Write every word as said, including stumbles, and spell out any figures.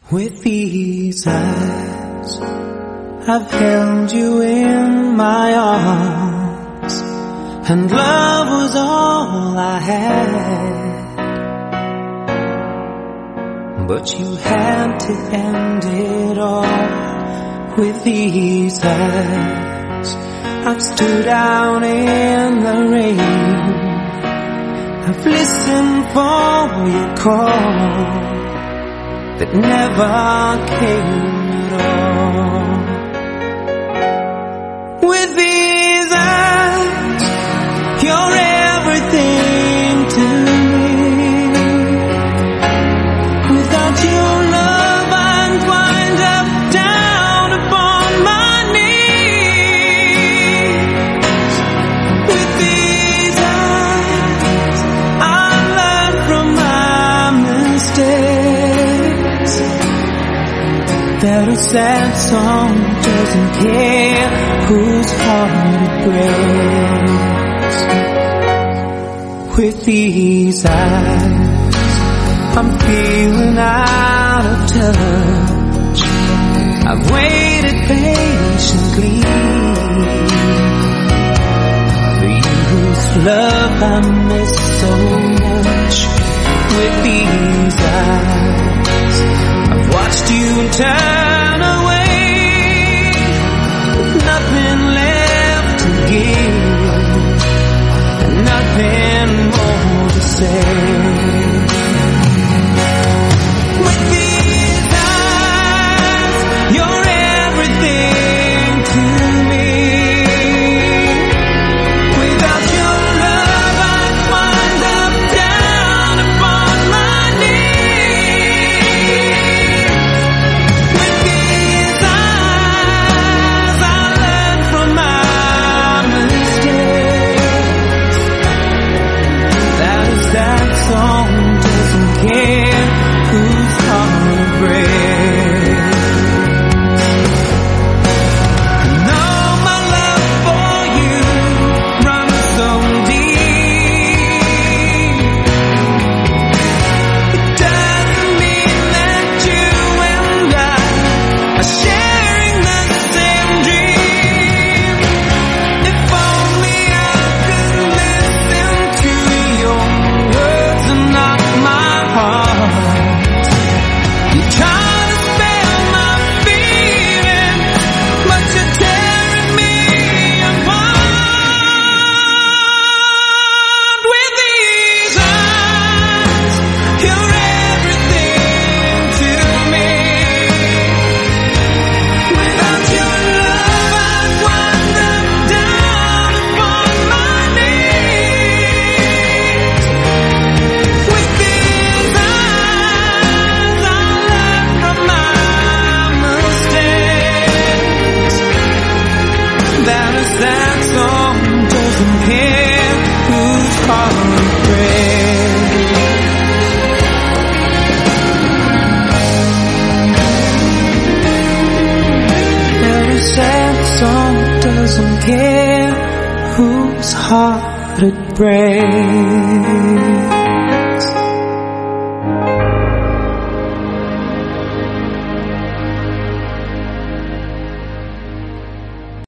With these eyes, I've held you in my arms, and love was all I had. But you had to end it all. With these eyes, I've stood out in the rain, I've listened for your call that never came at all. With these eyes, you're everything to me. Without your love, I'd wind up down upon my knees. With these eyes, I learned from my mistakes that a sad song doesn't care whose heart it breaks. With these eyes, I'm feeling out of touch. I've waited patiently for you whose love I miss so much. With these eyes, I've watched you turn away, with nothing left to give, and nothing more to say. With these eyes, you're everything to me. Without your love, I'd wind up down upon my knees. With these eyes, I learned from my mistakes that that song doesn't care whose heart it breaks. And all my love for you runs so deep. It doesn't mean that you and I are sharing the same dream. If only I could listen to your words and not my heart. You're trying to spell my feelings, but you're tearing me apart. With these eyes, you're everything to me. Without your love, I'd wind up down upon my knees. With these eyes, I learned from my mistakes that a sad song doesn't care whose heart it breaks. That a sad song doesn't care whose heart it breaks.